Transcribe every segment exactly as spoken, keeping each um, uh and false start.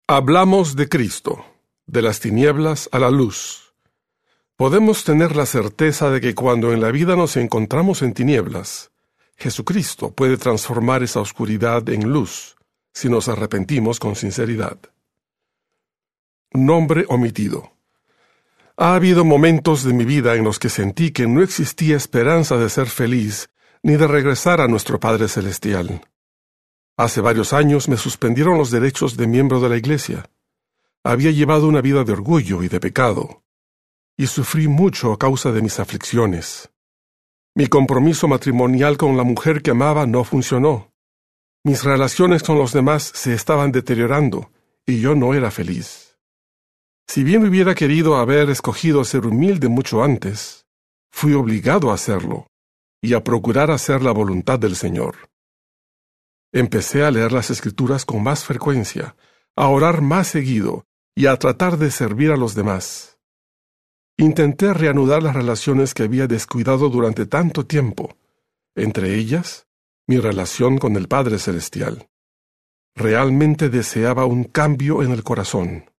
Hablamos de Cristo, de las tinieblas a la luz. Podemos tener la certeza de que cuando en la vida nos encontramos en tinieblas, Jesucristo puede transformar esa oscuridad en luz, si nos arrepentimos con sinceridad. Nombre omitido. Ha habido momentos de mi vida en los que sentí que no existía esperanza de ser feliz ni de regresar a nuestro Padre Celestial. Hace varios años me suspendieron los derechos de miembro de la Iglesia. Había llevado una vida de orgullo y de pecado, y sufrí mucho a causa de mis aflicciones. Mi compromiso matrimonial con la mujer que amaba no funcionó. Mis relaciones con los demás se estaban deteriorando, y yo no era feliz. Si bien hubiera querido haber escogido ser humilde mucho antes, fui obligado a hacerlo, y a procurar hacer la voluntad del Señor. Empecé a leer las Escrituras con más frecuencia, a orar más seguido y a tratar de servir a los demás. Intenté reanudar las relaciones que había descuidado durante tanto tiempo, entre ellas, mi relación con el Padre Celestial. Realmente deseaba un cambio en el corazón.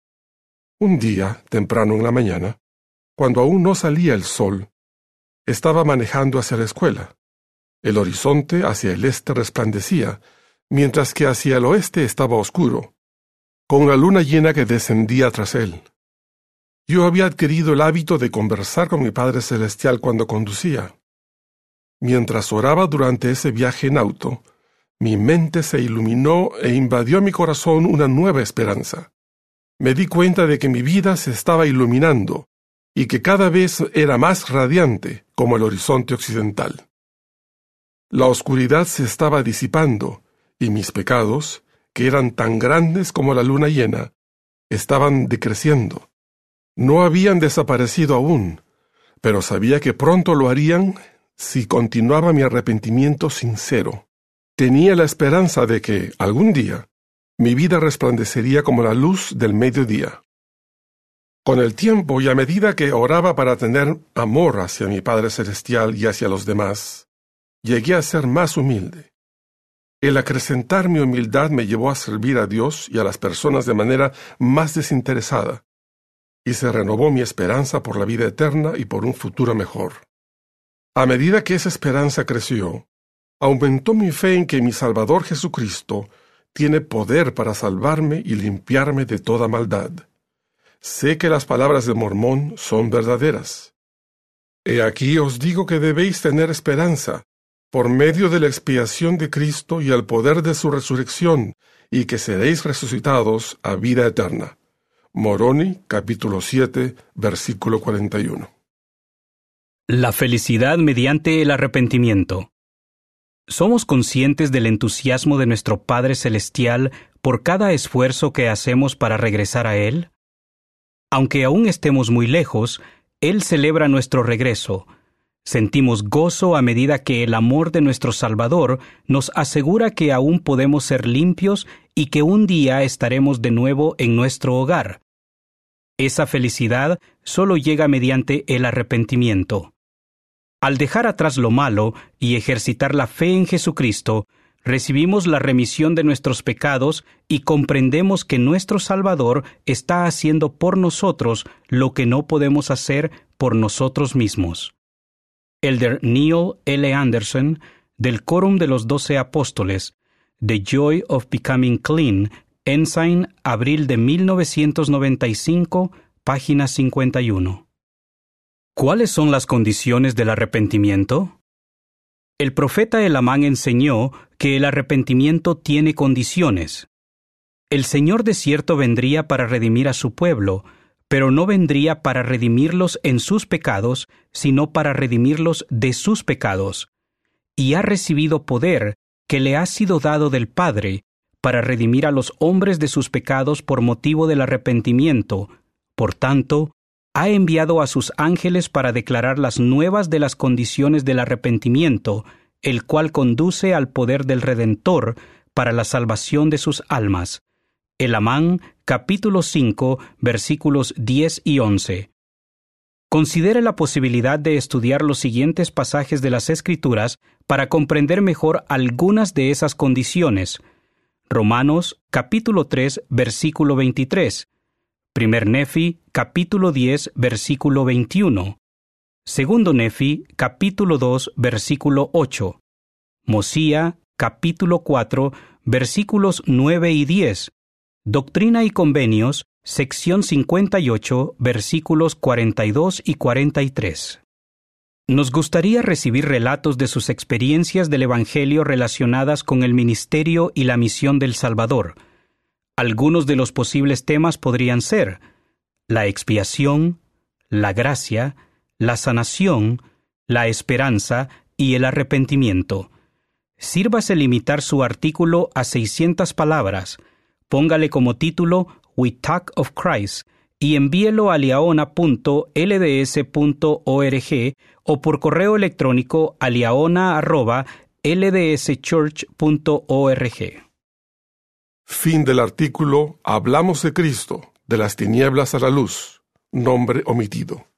Un día, temprano en la mañana, cuando aún no salía el sol, estaba manejando hacia la escuela. El horizonte hacia el este resplandecía, mientras que hacia el oeste estaba oscuro, con una luna llena que descendía tras él. Yo había adquirido el hábito de conversar con mi Padre Celestial cuando conducía. Mientras oraba durante ese viaje en auto, mi mente se iluminó e invadió mi corazón una nueva esperanza. Me di cuenta de que mi vida se estaba iluminando y que cada vez era más radiante como el horizonte occidental. La oscuridad se estaba disipando, y mis pecados, que eran tan grandes como la luna llena, estaban decreciendo. No habían desaparecido aún, pero sabía que pronto lo harían si continuaba mi arrepentimiento sincero. Tenía la esperanza de que, algún día, mi vida resplandecería como la luz del mediodía. Con el tiempo y a medida que oraba para tener amor hacia mi Padre Celestial y hacia los demás, llegué a ser más humilde. El acrecentar mi humildad me llevó a servir a Dios y a las personas de manera más desinteresada, y se renovó mi esperanza por la vida eterna y por un futuro mejor. A medida que esa esperanza creció, aumentó mi fe en que mi Salvador Jesucristo tiene poder para salvarme y limpiarme de toda maldad. Sé que las palabras de Mormón son verdaderas. He aquí os digo que debéis tener esperanza, por medio de la expiación de Cristo y el poder de su resurrección, y que seréis resucitados a vida eterna. Moroni, capítulo siete, versículo cuarenta y uno. La felicidad mediante el arrepentimiento. ¿Somos conscientes del entusiasmo de nuestro Padre Celestial por cada esfuerzo que hacemos para regresar a Él? Aunque aún estemos muy lejos, Él celebra nuestro regreso. Sentimos gozo a medida que el amor de nuestro Salvador nos asegura que aún podemos ser limpios y que un día estaremos de nuevo en nuestro hogar. Esa felicidad solo llega mediante el arrepentimiento. Al dejar atrás lo malo y ejercitar la fe en Jesucristo, recibimos la remisión de nuestros pecados y comprendemos que nuestro Salvador está haciendo por nosotros lo que no podemos hacer por nosotros mismos. Elder Neil L. Anderson, del Quórum de los Doce Apóstoles, The Joy of Becoming Clean, Ensign, abril de mil novecientos noventa y cinco, página cincuenta y uno. ¿Cuáles son las condiciones del arrepentimiento? El profeta Elamán enseñó que el arrepentimiento tiene condiciones. El Señor de cierto vendría para redimir a su pueblo, pero no vendría para redimirlos en sus pecados, sino para redimirlos de sus pecados. Y ha recibido poder que le ha sido dado del Padre, para redimir a los hombres de sus pecados por motivo del arrepentimiento. Por tanto, ha enviado a sus ángeles para declarar las nuevas de las condiciones del arrepentimiento, el cual conduce al poder del Redentor para la salvación de sus almas. Elamán, capítulo cinco, versículos diez y once. Considere la posibilidad de estudiar los siguientes pasajes de las Escrituras para comprender mejor algunas de esas condiciones. Romanos capítulo tres, versículo veintitrés. Primer Nefi capítulo diez, versículo veintiuno. Segundo Nefi capítulo dos, versículo ocho. Mosía capítulo cuatro, versículos nueve y diez. Doctrina y Convenios, sección cincuenta y ocho, versículos cuarenta y dos y cuarenta y tres. Nos gustaría recibir relatos de sus experiencias del Evangelio relacionadas con el ministerio y la misión del Salvador. Algunos de los posibles temas podrían ser la expiación, la gracia, la sanación, la esperanza y el arrepentimiento. Sírvase limitar su artículo a seiscientas palabras, póngale como título We Talk of Christ y envíelo a liaona punto l d s punto org o por correo electrónico a liaona arroba l d s church punto org. Fin del artículo Hablamos de Cristo, de las tinieblas a la luz. Nombre omitido.